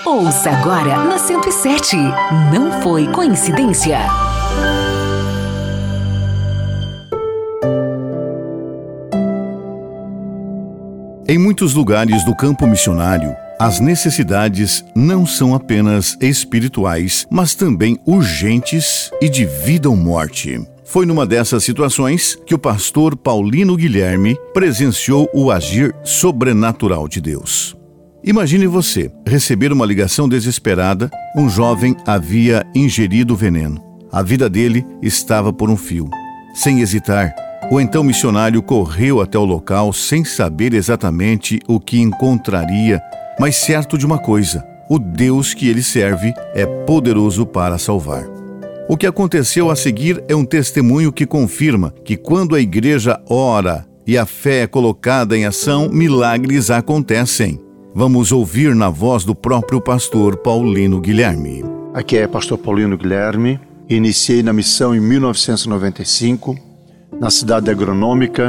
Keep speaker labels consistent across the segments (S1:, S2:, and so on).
S1: Ouça agora na 107. Não foi coincidência.
S2: Em muitos lugares do campo missionário, as necessidades não são apenas espirituais, mas também urgentes e de vida ou morte. Foi numa dessas situações que o pastor Paulino Guilherme presenciou o agir sobrenatural de Deus. Imagine você receber uma ligação desesperada. Um jovem havia ingerido veneno. A vida dele estava por um fio. Sem hesitar, o então missionário correu até o local sem saber exatamente o que encontraria, mas certo de uma coisa: o Deus que ele serve é poderoso para salvar. O que aconteceu a seguir é um testemunho que confirma que quando a igreja ora e a fé é colocada em ação, milagres acontecem. Vamos ouvir na voz do próprio pastor Paulino Guilherme.
S3: Aqui é pastor Paulino Guilherme. Iniciei na missão em 1995, na cidade agronômica,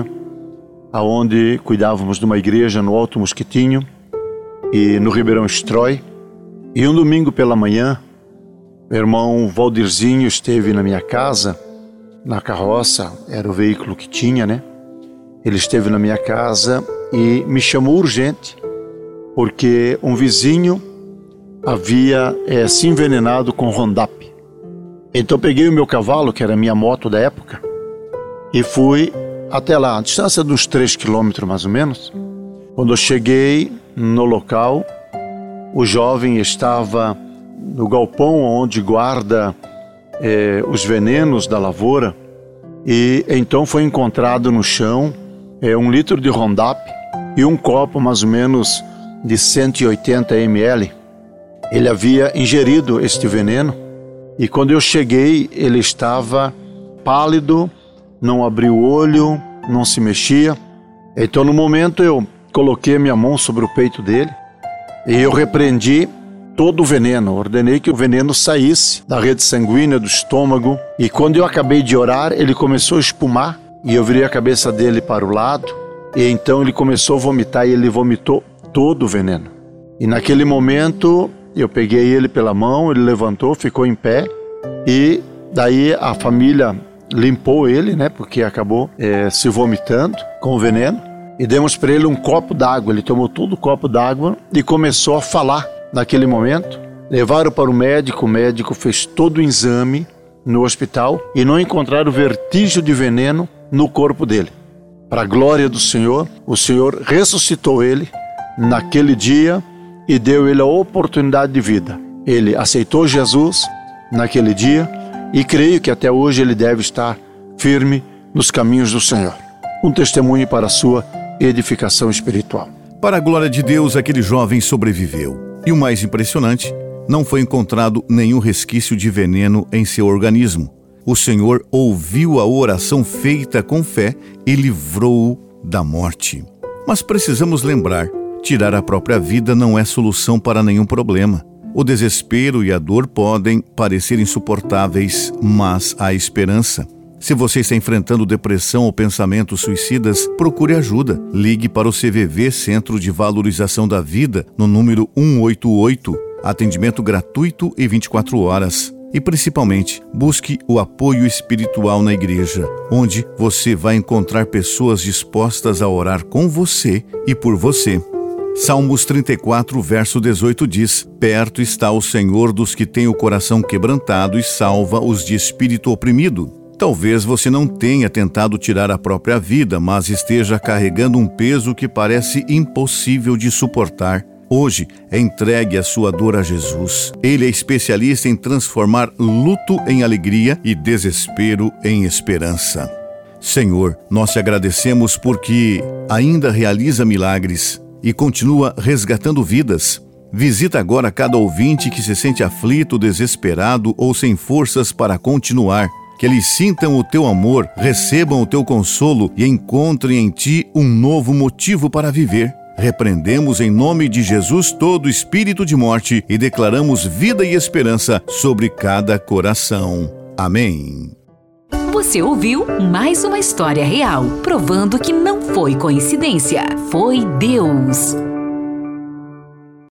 S3: onde cuidávamos de uma igreja no Alto Mosquitinho e no Ribeirão Estroy. E um domingo pela manhã, meu irmão Valdirzinho esteve na minha casa, na carroça, era o veículo que tinha, né? Ele esteve na minha casa e me chamou urgente, porque um vizinho havia se envenenado com Roundup. Então peguei o meu cavalo, que era a minha moto da época, e fui até lá, a distância de uns 3 quilômetros mais ou menos. Quando eu cheguei no local, o jovem estava no galpão onde guarda os venenos da lavoura, e então foi encontrado no chão 1 litro de Roundup e um copo mais ou menos de 180 ml. Ele havia ingerido este veneno, e quando eu cheguei ele estava pálido, não abriu o olho, não se mexia. Então no momento eu coloquei a minha mão sobre o peito dele e eu repreendi todo o veneno, ordenei que o veneno saísse da rede sanguínea, do estômago. E quando eu acabei de orar, ele começou a espumar e eu virei a cabeça dele para o lado, e então ele começou a vomitar e ele vomitou todo o veneno. E naquele momento eu peguei ele pela mão, ele levantou, ficou em pé, e daí a família limpou ele, né, porque acabou se vomitando com o veneno, e demos para ele um copo d'água. Ele tomou todo o copo d'água e começou a falar. Naquele momento, levaram para o médico fez todo o exame no hospital e não encontraram vestígio de veneno no corpo dele. Para a glória do Senhor, o Senhor ressuscitou ele naquele dia e deu ele a oportunidade de vida. Ele aceitou Jesus naquele dia e creio que até hoje ele deve estar firme nos caminhos do Senhor. Um testemunho para a sua edificação espiritual.
S2: Para a glória de Deus, aquele jovem sobreviveu. E o mais impressionante, não foi encontrado nenhum resquício de veneno em seu organismo. O Senhor ouviu a oração feita com fé e livrou-o da morte. Mas precisamos lembrar, tirar a própria vida não é solução para nenhum problema. O desespero e a dor podem parecer insuportáveis, mas há esperança. Se você está enfrentando depressão ou pensamentos suicidas, procure ajuda. Ligue para o CVV, Centro de Valorização da Vida, no número 188. Atendimento gratuito e 24 horas. E principalmente, busque o apoio espiritual na igreja, onde você vai encontrar pessoas dispostas a orar com você e por você. Salmos 34, verso 18 diz: "Perto está o Senhor dos que têm o coração quebrantado e salva os de espírito oprimido." Talvez você não tenha tentado tirar a própria vida, mas esteja carregando um peso que parece impossível de suportar. Hoje, entregue a sua dor a Jesus. Ele é especialista em transformar luto em alegria e desespero em esperança. Senhor, nós te agradecemos porque ainda realiza milagres e continua resgatando vidas. Visita agora cada ouvinte que se sente aflito, desesperado ou sem forças para continuar. Que eles sintam o teu amor, recebam o teu consolo e encontrem em ti um novo motivo para viver. Repreendemos em nome de Jesus todo espírito de morte e declaramos vida e esperança sobre cada coração. Amém.
S1: Você ouviu mais uma história real, provando que não foi coincidência, foi Deus.